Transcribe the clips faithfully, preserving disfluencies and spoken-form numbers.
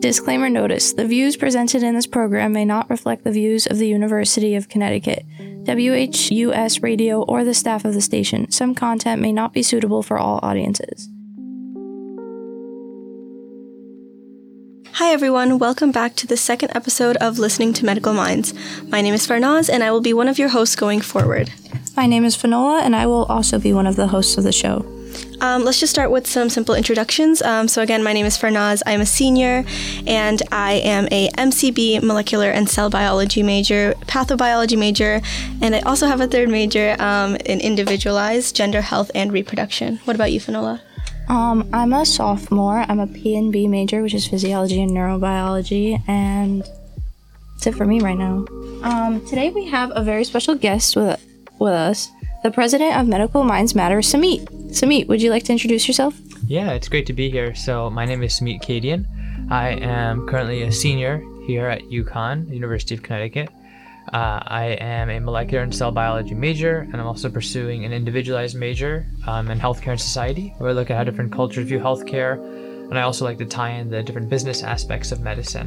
Disclaimer notice. The views presented in this program may not reflect the views of the University of Connecticut, W H U S Radio, or the staff of the station. Some content may not be suitable for all audiences. Hi everyone, welcome back to the second episode of Listening to Medical Minds. My name is Farnaz and I will be one of your hosts going forward. My name is Fanola and I will also be one of the hosts of the show. Um, let's just start with some simple introductions. Um, so again, my name is Farnaz. I'm a senior and I am a M C B molecular and cell biology major, pathobiology major, and I also have a third major um, in individualized gender health and reproduction. What about you, Fanola? Um, I'm a sophomore. I'm a P and B major, which is physiology and neurobiology, and that's it for me right now. Um, today we have a very special guest with with us, the president of Medical Minds Matter, Samit. Samit, would you like to introduce yourself? Yeah, it's great to be here. So my name is Samit Kadian. I am currently a senior here at UConn, University of Connecticut. Uh, I am a molecular and cell biology major, and I'm also pursuing an individualized major um, in healthcare and society, where I look at how different cultures view healthcare, and I also like to tie in the different business aspects of medicine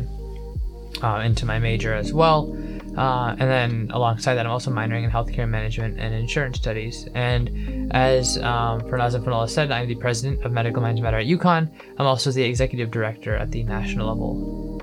uh, into my major as well. Uh, and then alongside that, I'm also minoring in healthcare management and insurance studies. And as um, Farnaz and Fanola said, I'm the president of Medical Minds Matter at UConn. I'm also the executive director at the national level.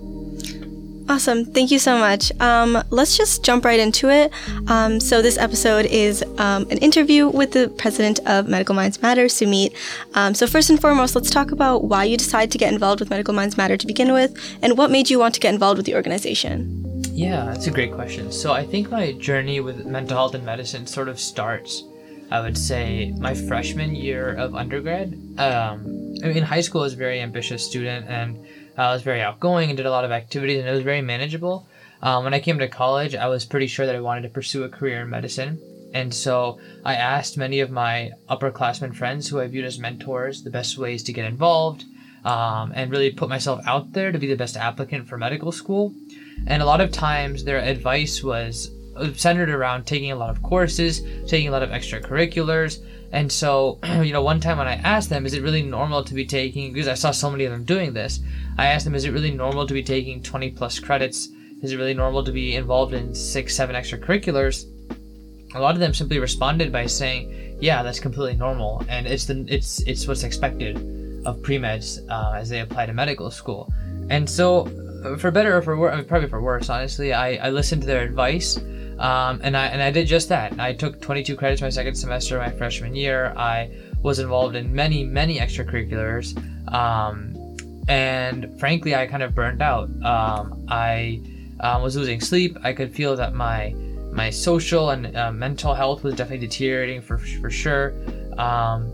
Awesome. Thank you so much. Um, let's just jump right into it. Um, so this episode is um, an interview with the president of Medical Minds Matter, Sumit. Um, so first and foremost, let's talk about why you decided to get involved with Medical Minds Matter to begin with, and what made you want to get involved with the organization. Yeah, that's a great question. So I think my journey with mental health and medicine sort of starts, I would say, my freshman year of undergrad. Um, in high school, I was a very ambitious student, and I was very outgoing and did a lot of activities, and it was very manageable. Um, when I came to college, I was pretty sure that I wanted to pursue a career in medicine. And so I asked many of my upperclassmen friends who I viewed as mentors the best ways to get involved, um, and really put myself out there to be the best applicant for medical school. And a lot of times their advice was centered around taking a lot of courses, taking a lot of extracurriculars. And so, you know, one time when I asked them, is it really normal to be taking, because I saw so many of them doing this, I asked them, is it really normal to be taking twenty plus credits? Is it really normal to be involved in six, seven extracurriculars? A lot of them simply responded by saying, yeah, that's completely normal. And it's the it's it's what's expected of pre-meds uh, as they apply to medical school. And so, for better or for worse, I mean, probably for worse, honestly, I, I listened to their advice. Um, and I and I did just that. I took twenty-two credits my second semester, my freshman year. I was involved in many, many extracurriculars. Um, and frankly, I kind of burned out. Um, I uh, was losing sleep. I could feel that my my social and uh, mental health was definitely deteriorating for for sure. Um,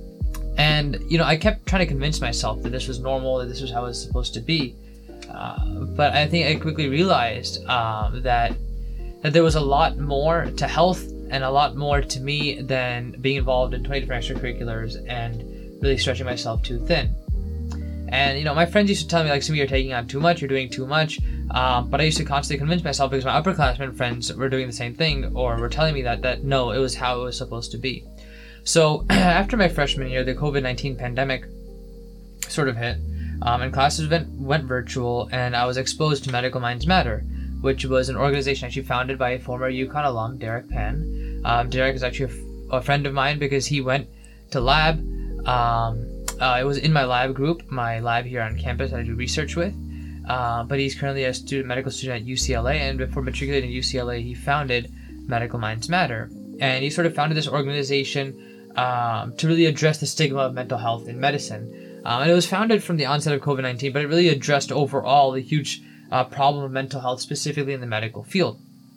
and you know, I kept trying to convince myself that this was normal, that this was how it was supposed to be. Uh, but I think I quickly realized um, that. that there was a lot more to health and a lot more to me than being involved in twenty different extracurriculars and really stretching myself too thin. And, you know, my friends used to tell me, like, Simi, you're taking on too much, you're doing too much. Um, but I used to constantly convince myself, because my upperclassmen friends were doing the same thing, or were telling me that, that no, it was how it was supposed to be. So after my freshman year, the covid nineteen pandemic sort of hit, um, and classes went, went virtual, and I was exposed to Medical Minds Matter, which was an organization actually founded by a former UConn alum, Derek Pan. Um, Derek is actually a, f- a friend of mine because he went to lab. Um, uh, it was in my lab group, my lab here on campus that I do research with. Uh, but he's currently a student, medical student at U C L A, and before matriculating at U C L A, he founded Medical Minds Matter. And he sort of founded this organization um, to really address the stigma of mental health in medicine. Um, and it was founded from the onset of covid nineteen, but it really addressed overall the huge Uh, problem of mental health, specifically in the medical field.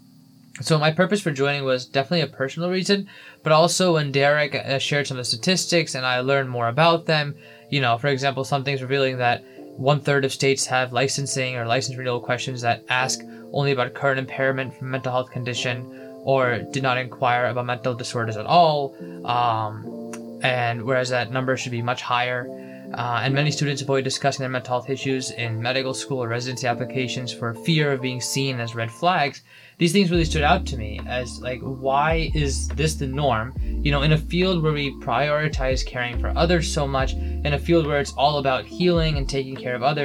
So my purpose for joining was definitely a personal reason, but also when Derek uh, shared some of the statistics and I learned more about them, you know, for example, some things revealing that one third of states have licensing or license renewal questions that ask only about current impairment from mental health condition, or did not inquire about mental disorders at all, um, and whereas that number should be much higher. Uh, and many students avoid discussing their mental health issues in medical school or residency applications for fear of being seen as red flags. These things really stood out to me as, like, why is this the norm? You know, in a field where we prioritize caring for others so much, in a field where it's all about healing and taking care of others,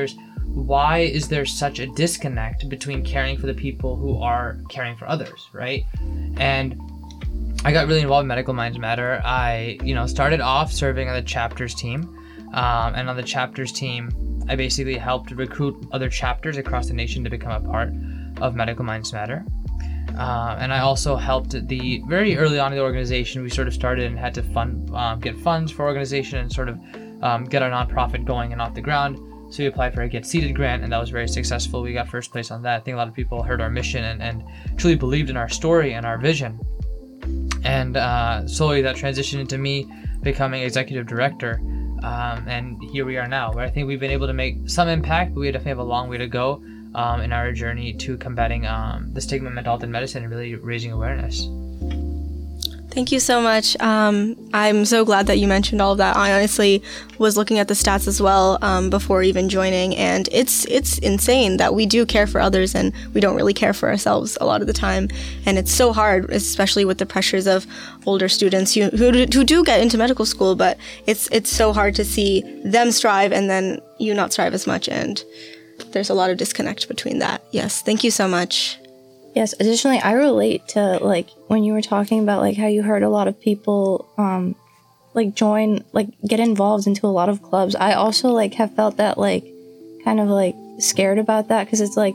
why is there such a disconnect between caring for the people who are caring for others, right? And I got really involved in Medical Minds Matter. I, you know, started off serving on the chapters team, um, and on the chapters team, I basically helped recruit other chapters across the nation to become a part of Medical Minds Matter. Uh, and I also helped the very early on in the organization. We sort of started and had to fund, um, get funds for organization and sort of um, get our nonprofit going and off the ground. So we applied for a Get Seated grant, and that was very successful. We got first place on that. I think a lot of people heard our mission and, and truly believed in our story and our vision. And uh, slowly that transitioned into me becoming executive director. Um, and here we are now, where I think we've been able to make some impact, but we definitely have a long way to go um, in our journey to combating um, the stigma of mental health in medicine and really raising awareness. Thank you so much. Um, I'm so glad that you mentioned all of that. I honestly was looking at the stats as well um, before even joining, and it's it's insane that we do care for others and we don't really care for ourselves a lot of the time. And it's so hard, especially with the pressures of older students who who, who do get into medical school, but it's it's so hard to see them strive and then you not strive as much, and there's a lot of disconnect between that. Yes, thank you so much. Yes, additionally, I relate to, like, when you were talking about, like, how you heard a lot of people, um, like, join, like, get involved into a lot of clubs. I also, like, have felt that, like, kind of, like, scared about that, because it's, like,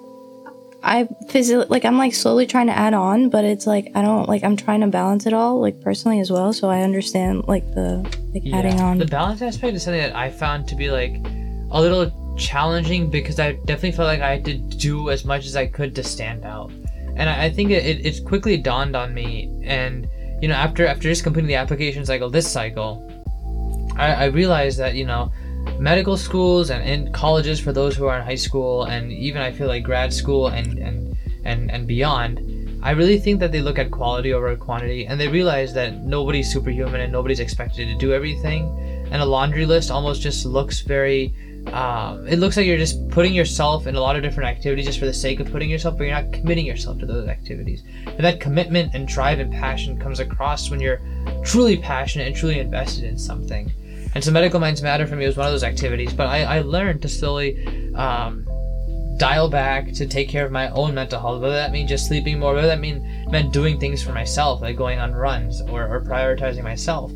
I physically, like, I'm, like, slowly trying to add on, but it's, like, I don't, like, I'm trying to balance it all, like, personally as well, so I understand, like, the, like, yeah. adding on. The balance aspect is something that I found to be, like, a little challenging, because I definitely felt like I had to do as much as I could to stand out. And I, I think it, it, it quickly dawned on me, and you know, after after just completing the application cycle this cycle, I, I realized that, you know, medical schools and, and colleges for those who are in high school, and even I feel like grad school and and, and, and beyond, I really think that they look at quality over quantity, and they realize that nobody's superhuman and nobody's expected to do everything, and a laundry list almost just looks very Um, it looks like you're just putting yourself in a lot of different activities just for the sake of putting yourself, but you're not committing yourself to those activities. And that commitment and drive and passion comes across when you're truly passionate and truly invested in something. And so Medical Minds Matter for me was one of those activities, but I, I learned to slowly um, dial back to take care of my own mental health, whether that means just sleeping more, whether that mean, meant doing things for myself, like going on runs or, or prioritizing myself.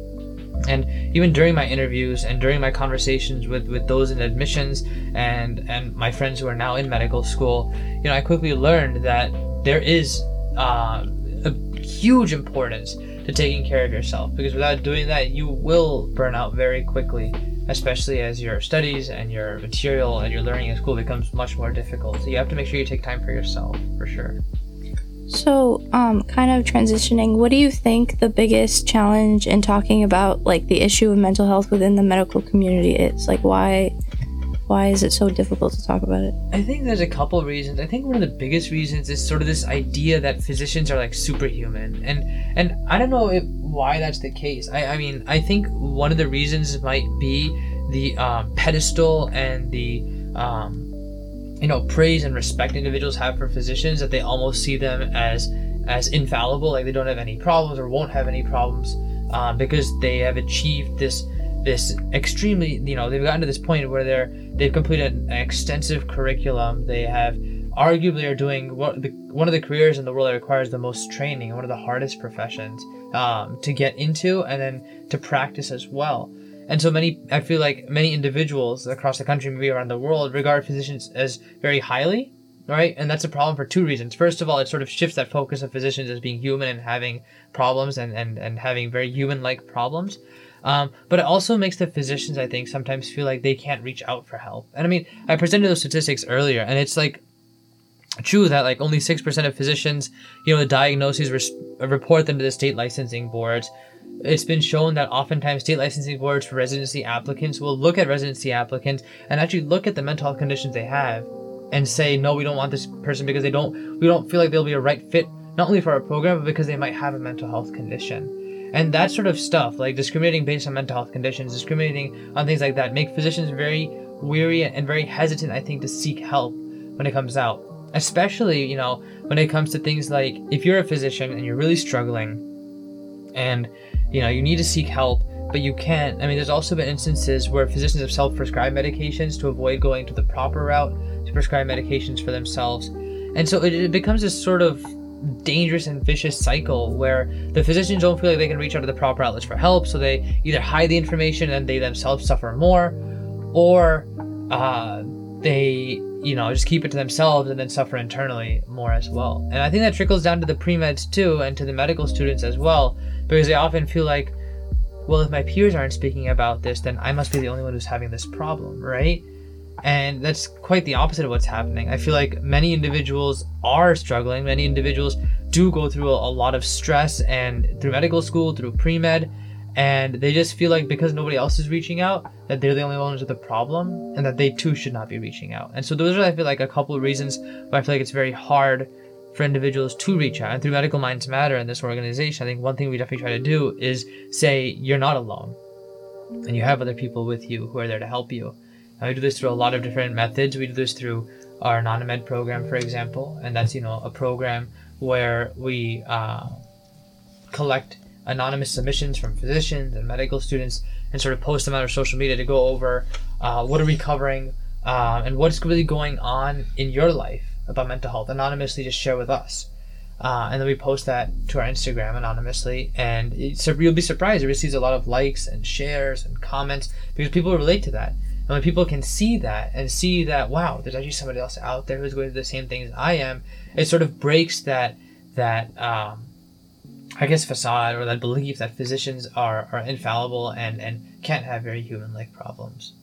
And even during my interviews and during my conversations with, with those in admissions and, and my friends who are now in medical school, you know, I quickly learned that there is uh, a huge importance to taking care of yourself, because without doing that, you will burn out very quickly, especially as your studies and your material and your learning in school becomes much more difficult. So you have to make sure you take time for yourself, for sure. So, um, kind of transitioning, what do you think the biggest challenge in talking about, like, the issue of mental health within the medical community is? Like, why, why is it so difficult to talk about it? I think there's a couple of reasons. I think one of the biggest reasons is sort of this idea that physicians are, like, superhuman. And, and I don't know if, why that's the case. I, I mean, I think one of the reasons might be the um, pedestal and the, um, you know, praise and respect individuals have for physicians, that they almost see them as as infallible, like they don't have any problems or won't have any problems, um, because they have achieved this this extremely, you know, they've gotten to this point where they're they've completed an extensive curriculum. They have arguably are doing what the, one of the careers in the world that requires the most training, one of the hardest professions um, to get into and then to practice as well. And so many, I feel like many individuals across the country, maybe around the world, regard physicians as very highly, right? And that's a problem for two reasons. First of all, it sort of shifts that focus of physicians as being human and having problems and, and, and having very human-like problems. Um, but it also makes the physicians, I think, sometimes feel like they can't reach out for help. And I mean, I presented those statistics earlier, and it's like true that like only six percent of physicians, you know, the diagnoses res- report them to the state licensing boards. It's been shown that oftentimes state licensing boards for residency applicants will look at residency applicants and actually look at the mental health conditions they have and say, no, we don't want this person because they don't, we don't feel like they'll be a right fit, not only for our program, but because they might have a mental health condition. And that sort of stuff, like discriminating based on mental health conditions, discriminating on things like that, make physicians very weary and very hesitant, I think, to seek help when it comes out. Especially, you know, when it comes to things like, if you're a physician and you're really struggling and, you know, you need to seek help, but you can't. I mean, there's also been instances where physicians have self-prescribed medications to avoid going to the proper route to prescribe medications for themselves. And so it, it becomes this sort of dangerous and vicious cycle where the physicians don't feel like they can reach out to the proper outlets for help, so they either hide the information and they themselves suffer more, or uh, they, you know, just keep it to themselves and then suffer internally more as well. And I think that trickles down to the pre-meds too, and to the medical students as well, because they often feel like, well, if my peers aren't speaking about this, then I must be the only one who's having this problem, right? And that's quite the opposite of what's happening. I feel like many individuals are struggling. Many individuals do go through a, a lot of stress, and through medical school, through pre-med, and they just feel like because nobody else is reaching out, that they're the only ones with the problem, and that they too should not be reaching out. And so those are, I feel like, a couple of reasons why I feel like it's very hard for individuals to reach out. And through Medical Minds Matter and this organization, I think one thing we definitely try to do is say you're not alone, and you have other people with you who are there to help you. And we do this through a lot of different methods. We do this through our Anonymed program, for example, and that's, you know, a program where we uh, collect anonymous submissions from physicians and medical students and sort of post them on our social media to go over uh, what are we covering uh, and what's really going on in your life about mental health. Anonymously, just share with us. Uh, and then we post that to our Instagram anonymously, and it's, you'll be surprised. It receives a lot of likes and shares and comments because people relate to that. And when people can see that and see that, wow, there's actually somebody else out there who's going through the same things I am, it sort of breaks that, that um, I guess, facade or that belief that physicians are, are infallible and, and can't have very human-like problems.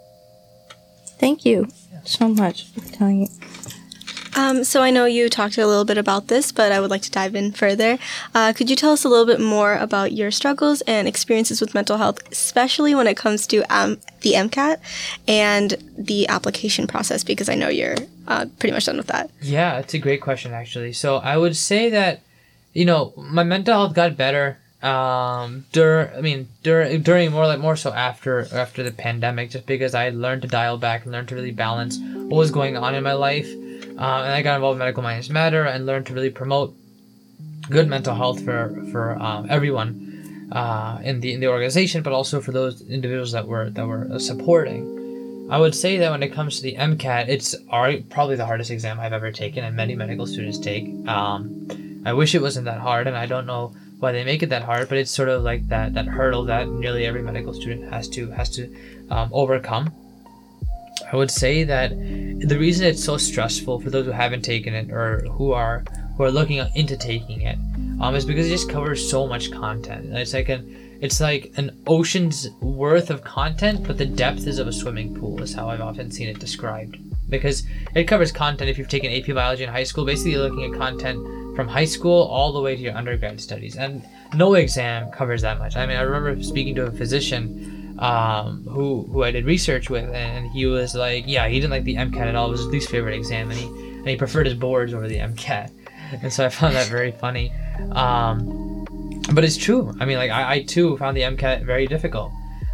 Thank you yeah. so much for telling me. Um, so I know you talked a little bit about this, but I would like to dive in further. Uh, could you tell us a little bit more about your struggles and experiences with mental health, especially when it comes to um, the MCAT and the application process? Because I know you're uh, pretty much done with that. Yeah, it's a great question, actually. So I would say that, you know, my mental health got better um, dur- I mean, dur- during more like more so after after the pandemic, just because I had learned to dial back and learned to really balance what was going on in my life. Um, and I got involved in Medical Minds Matter and learned to really promote good mental health for for um, everyone uh, in the in the organization, but also for those individuals that were that were supporting. I would say that when it comes to the MCAT, it's our, probably the hardest exam I've ever taken, and many medical students take. Um, I wish it wasn't that hard, and I don't know why they make it that hard, but it's sort of like that that hurdle that nearly every medical student has to has to um, overcome. I would say that the reason it's so stressful for those who haven't taken it or who are who are looking into taking it um, is because it just covers so much content. And it's like an it's like an ocean's worth of content, but the depth is of a swimming pool, is how I've often seen it described. Because it covers content. If you've taken A P Biology in high school, basically you're looking at content from high school all the way to your undergrad studies, and no exam covers that much. I mean, I remember speaking to a physician um who who I did research with, and he was like, yeah, he didn't like the MCAT at all. It was his least favorite exam, and he and he preferred his boards over the MCAT. And so I found that very funny. Um but it's true. I mean, like I, I too found the MCAT very difficult.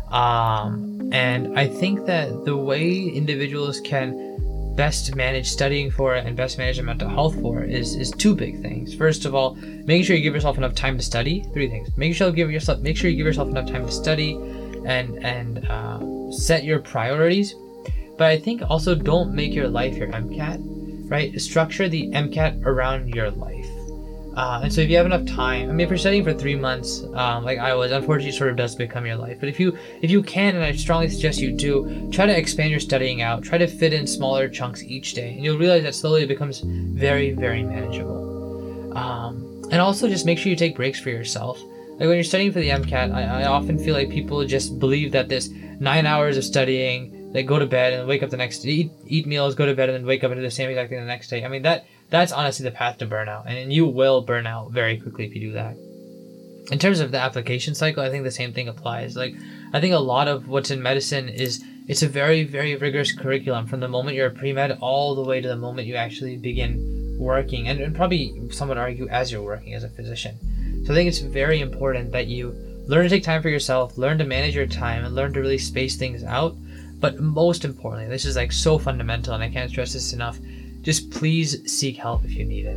Um and I think that the way individuals can best manage studying for it and best manage their mental health for it is is two big things. First of all, making sure you give yourself enough time to study. Three things. Make sure you give yourself make sure you give yourself enough time to study and and uh, set your priorities. But I think also don't make your life your MCAT, right? Structure the MCAT around your life. Uh, and so if you have enough time, I mean, if you're studying for three months, um, like I was, unfortunately it sort of does become your life. But if you if you can, and I strongly suggest you do, try to expand your studying out. Try to fit in smaller chunks each day. And you'll realize that slowly it becomes very, very manageable. Um, and also just make sure you take breaks for yourself. Like when you're studying for the MCAT, I, I often feel like people just believe that this nine hours of studying, they go to bed and wake up the next day, eat, eat meals, go to bed, and then wake up and do the same exact thing the next day. I mean, that that's honestly the path to burnout, and you will burn out very quickly if you do that. In terms of the application cycle, I think the same thing applies. Like, I think a lot of what's in medicine is it's a very, very rigorous curriculum from the moment you're a pre-med all the way to the moment you actually begin working, and, and probably some would argue as you're working as a physician. So I think it's very important that you learn to take time for yourself, learn to manage your time, and learn to really space things out. But most importantly, this is like so fundamental, and I can't stress this enough, just please seek help if you need it.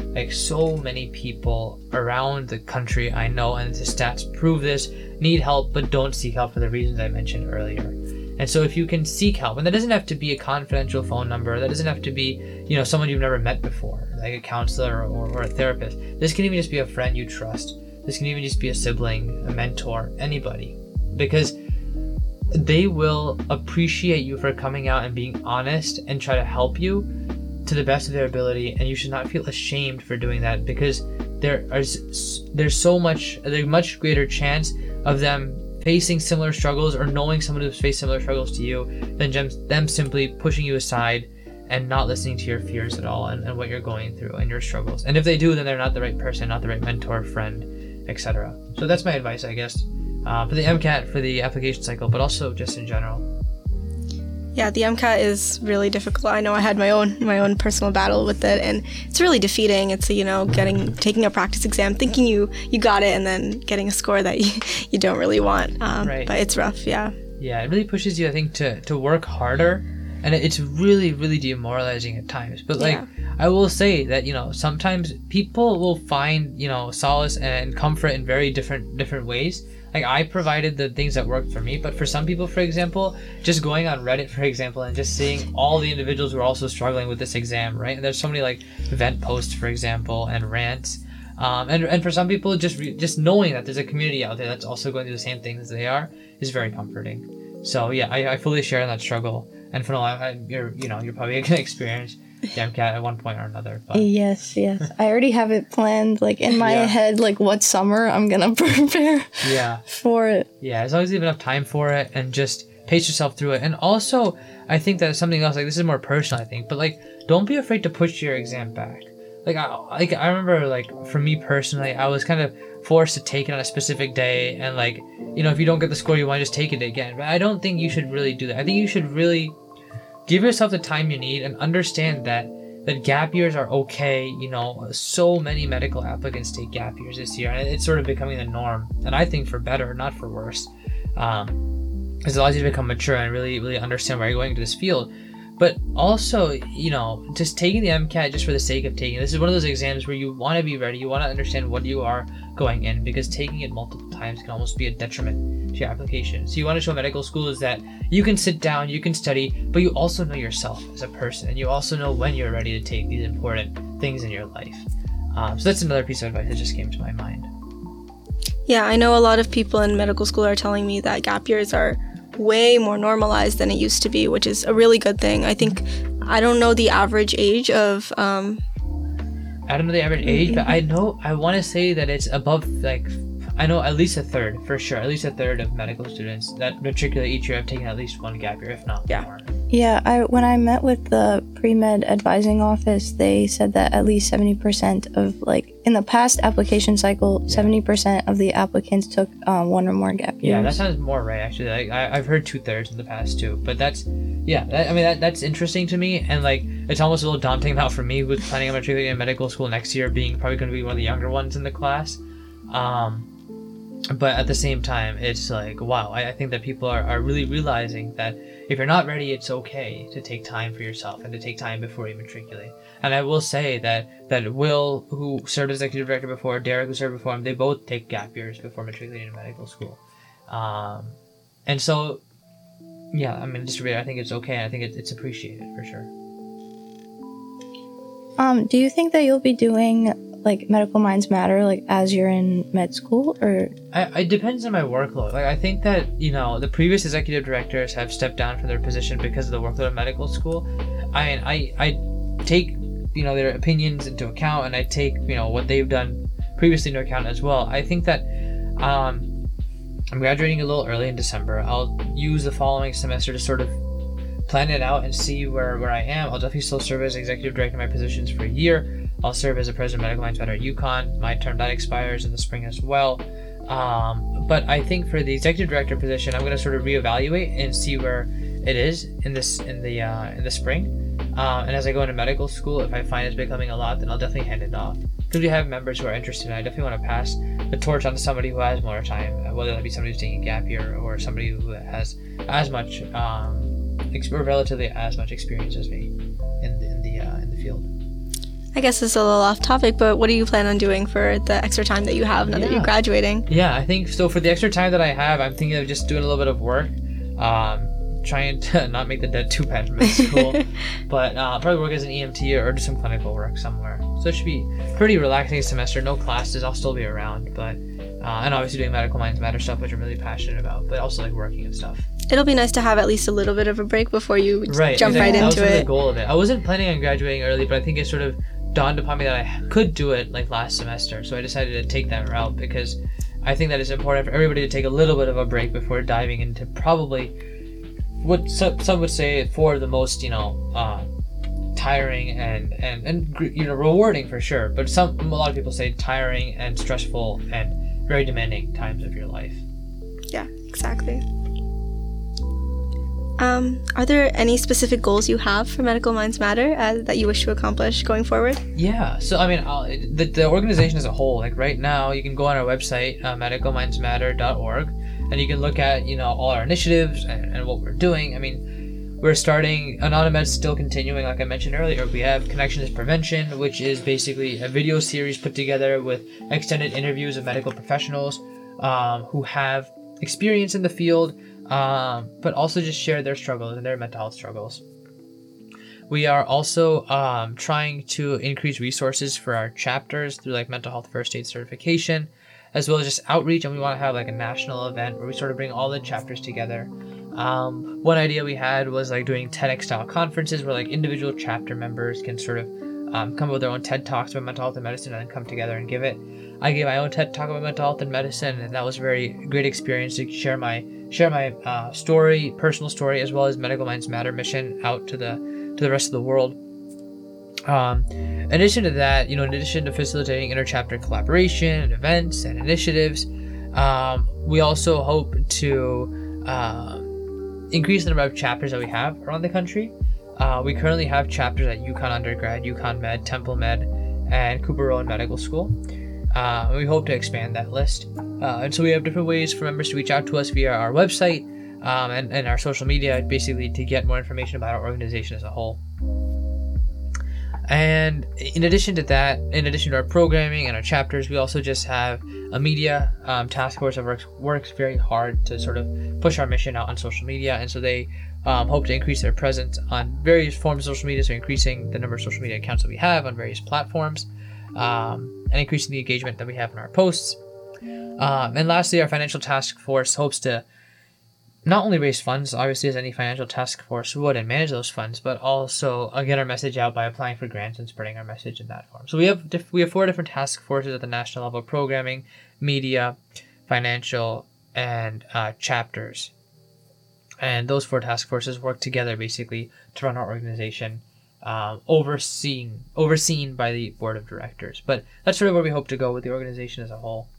like so many people around the country I know, and the stats prove this, need help but don't seek help for the reasons I mentioned earlier. And so if you can seek help, and that doesn't have to be a confidential phone number, that doesn't have to be, you know, someone you've never met before, like a counselor or, or a therapist. This can even just be a friend you trust. This can even just be a sibling, a mentor, anybody. Because they will appreciate you for coming out and being honest and try to help you to the best of their ability, and you should not feel ashamed for doing that, because there is there's so much there's much greater chance of them facing similar struggles or knowing someone who's faced similar struggles to you than them simply pushing you aside and not listening to your fears at all and, and what you're going through and your struggles. And if they do, then they're not the right person, not the right mentor, friend, et cetera. So that's my advice, I guess, uh, for the MCAT, for the application cycle, but also just in general. Yeah, the MCAT is really difficult. I know I had my own my own personal battle with it, and it's really defeating. It's, you know, getting taking a practice exam, thinking you you got it, and then getting a score that you, you don't really want. Um, right. But it's rough, yeah. Yeah, it really pushes you, I think, to, to work harder, and it's really, really demoralizing at times. But, like, yeah. I will say that, you know, sometimes people will find, you know, solace and comfort in very different different ways. Like, I provided the things that worked for me, but for some people, for example, just going on Reddit, for example, and just seeing all the individuals who are also struggling with this exam, right? And there's so many, like, event posts, for example, and rants. Um, and, and for some people, just re- just knowing that there's a community out there that's also going through the same things as they are is very comforting. So, yeah, I, I fully share in that struggle. And for now, I, you're, you know, you're probably going to experience the MCAT at one point or another. But. Yes, yes. I already have it planned, like, in my yeah. head, like, what summer I'm going to prepare yeah. for it. Yeah, as long as you have enough time for it and just pace yourself through it. And also, I think that something else, like, this is more personal, I think, but, like, don't be afraid to push your exam back. Like, I, like, I remember, like, for me personally, I was kind of forced to take it on a specific day, and, like, you know, if you don't get the score you want, just take it again. But I don't think you should really do that. I think you should really give yourself the time you need and understand that that gap years are okay. You know, so many medical applicants take gap years this year, and it's sort of becoming the norm. And I think for better, not for worse. Um, it allows you to become mature and really, really understand why you're going into this field. But also, you know, just taking the MCAT just for the sake of taking it. This is one of those exams where you want to be ready. You want to understand what you are going in, because taking it multiple times can almost be a detriment to your application. So you want to show medical school is that you can sit down, you can study, but you also know yourself as a person, and you also know when you're ready to take these important things in your life. Um, so that's another piece of advice that just came to my mind. Yeah, I know a lot of people in medical school are telling me that gap years are way more normalized than it used to be, which is a really good thing. I think, I don't know the average age of um I don't know the average age, but I know, I want to say that it's above, like, I know at least a third, for sure, at least a third of medical students that matriculate each year have taken at least one gap year, if not yeah. more. Yeah, I when I met with the pre-med advising office, they said that at least seventy percent of, like, in the past application cycle, yeah. seventy percent of the applicants took um, one or more gap years. Yeah, that sounds more right, actually. Like, I, I've heard two-thirds in the past, too. But that's, yeah, that, I mean, that, that's interesting to me. And, like, it's almost a little daunting now for me with planning on matriculating in medical school next year, being probably going to be one of the younger ones in the class. Um... But at the same time, it's like, wow, I, I think that people are, are really realizing that if you're not ready, it's okay to take time for yourself and to take time before you matriculate. And I will say that, that Will, who served as executive director before, Derek, who served before him, they both take gap years before matriculating in medical school. Um, and so, yeah, I mean, just to reiterate, I think it's okay, and I think it, it's appreciated for sure. Um, do you think that you'll be doing, like, Medical Minds Matter, like, as you're in med school, or? I, it depends on my workload. Like, I think that, you know, the previous executive directors have stepped down from their position because of the workload of medical school. I mean, I, I take, you know, their opinions into account, and I take, you know, what they've done previously into account as well. I think that, um, I'm graduating a little early in December. I'll use the following semester to sort of plan it out and see where, where I am. I'll definitely still serve as executive director in my positions for a year. I'll serve as a president of Medical Minds Matter at UConn. My term that expires in the spring as well. Um, but I think for the executive director position, I'm going to sort of reevaluate and see where it is in this in the uh, in the spring. Uh, and as I go into medical school, if I find it's becoming a lot, then I'll definitely hand it off. Because we have members who are interested, and I definitely want to pass the torch on to somebody who has more time, whether that be somebody who's taking a gap year or somebody who has as much, um, ex- or relatively as much experience as me in the in the uh, in the field. I guess this is a little off topic, but what do you plan on doing for the extra time that you have now Yeah. that you're graduating? Yeah, I think so. For the extra time that I have, I'm thinking of just doing a little bit of work, um, trying to not make the debt too bad for med school, but uh, probably work as an E M T or do some clinical work somewhere. So it should be pretty relaxing semester. No classes. I'll still be around, but uh, and obviously doing Medical Minds Matter stuff, which I'm really passionate about, but also like working and stuff. It'll be nice to have at least a little bit of a break before you Right, jump exactly. right That was into sort of it. the goal of it. I wasn't planning on graduating early, but I think it sort of dawned upon me that I could do it like last semester. So I decided to take that route because I think that it's important for everybody to take a little bit of a break before diving into probably what some, some would say for the most, you know, uh, tiring and, and, and, gr- you know, rewarding for sure. But some, a lot of people say tiring and stressful and very demanding times of your life. Yeah, exactly. Um, are there any specific goals you have for Medical Minds Matter uh, that you wish to accomplish going forward? Yeah, so I mean, I'll, the, the organization as a whole, like right now, you can go on our website, uh, medical minds matter dot org, and you can look at, you know, all our initiatives and, and what we're doing. I mean, we're starting, Anonymed's still continuing, like I mentioned earlier. We have Connections Prevention, which is basically a video series put together with extended interviews of medical professionals um, who have experience in the field, um, but also just share their struggles and their mental health struggles. We are also um, trying to increase resources for our chapters through like mental health first aid certification, as well as just outreach. And we want to have like a national event where we sort of bring all the chapters together. Um, one idea we had was like doing TEDx style conferences where like individual chapter members can sort of um, come up with their own TED Talks about mental health and medicine and then come together and give it. I gave my own TED Talk about mental health and medicine, and that was a very great experience to share my share my uh, story, personal story, as well as Medical Minds Matter mission out to the to the rest of the world. Um, in addition to that, you know, in addition to facilitating interchapter collaboration and events and initiatives, um, we also hope to uh, increase the number of chapters that we have around the country. Uh, we currently have chapters at UConn Undergrad, UConn Med, Temple Med, and Cooper Rowan Medical School. Uh, and we hope to expand that list. Uh, and so we have different ways for members to reach out to us via our website um, and, and our social media, basically to get more information about our organization as a whole. And in addition to that, in addition to our programming and our chapters, we also just have a media um, task force that works, works very hard to sort of push our mission out on social media. And so they um, hope to increase their presence on various forms of social media, so increasing the number of social media accounts that we have on various platforms, um, and increasing the engagement that we have in our posts. Um, and lastly, our financial task force hopes to not only raise funds, obviously, as any financial task force would, and manage those funds, but also uh, get our message out by applying for grants and spreading our message in that form. So we have diff- we have four different task forces at the national level: programming, media, financial, and uh, chapters. And those four task forces work together basically to run our organization, um, overseen overseen by the board of directors. But that's sort of where we hope to go with the organization as a whole.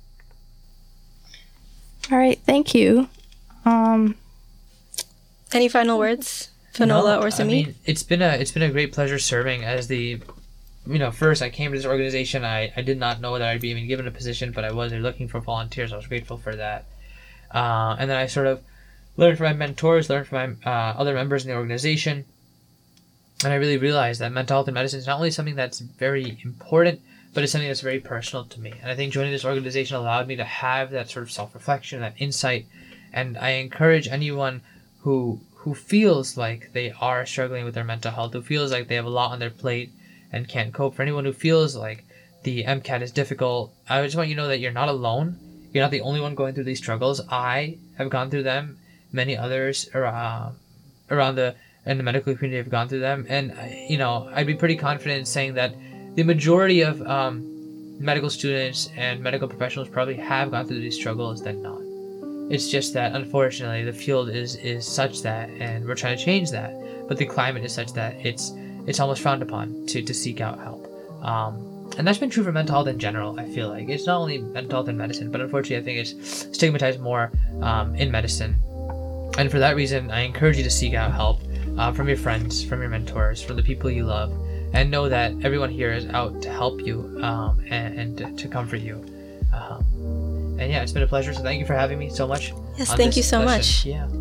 All right, thank you. Um, Any final words, Finola No, or I Sumit? mean, it's been a it's been a great pleasure serving as the, you know, first I came to this organization. I, I did not know that I'd be even given a position, but I was looking for volunteers. I was grateful for that. Uh, and then I sort of learned from my mentors, learned from my uh, other members in the organization, and I really realized that mental health and medicine is not only something that's very important, but it's something that's very personal to me. And I think joining this organization allowed me to have that sort of self-reflection, that insight. And I encourage anyone who who feels like they are struggling with their mental health, who feels like they have a lot on their plate and can't cope, for anyone who feels like the MCAT is difficult, I just want you to know that you're not alone. You're not the only one going through these struggles. I have gone through them. Many others around, around the in the medical community have gone through them. And, you know, I'd be pretty confident in saying that the majority of um, medical students and medical professionals probably have gone through these struggles than not. It's just that, unfortunately, the field is, is such that, and we're trying to change that, but the climate is such that it's it's almost frowned upon to, to seek out help. Um, and that's been true for mental health in general, I feel like. It's not only mental health in medicine, but unfortunately I think it's stigmatized more um, in medicine. And for that reason, I encourage you to seek out help uh, from your friends, from your mentors, from the people you love, and know that everyone here is out to help you um, and, and to comfort you. Um, And yeah, it's been a pleasure. So thank you for having me so much. Yes, on thank this you so session. much. Yeah.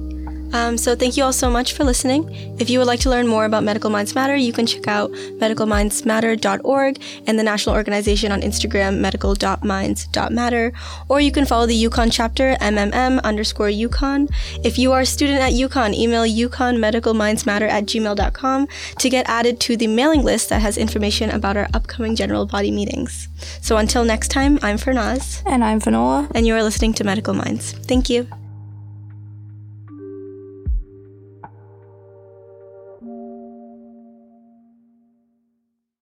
Um, so thank you all so much for listening. If you would like to learn more about Medical Minds Matter, you can check out medical minds matter dot org and the national organization on Instagram, medical dot minds dot matter, or you can follow the Yukon chapter, M M M underscore Yukon. If you are a student at Yukon, email yukon medical minds matter at gmail dot com to get added to the mailing list that has information about our upcoming general body meetings. So until next time, I'm Fernaz. And I'm Fanola. And you are listening to Medical Minds. Thank you.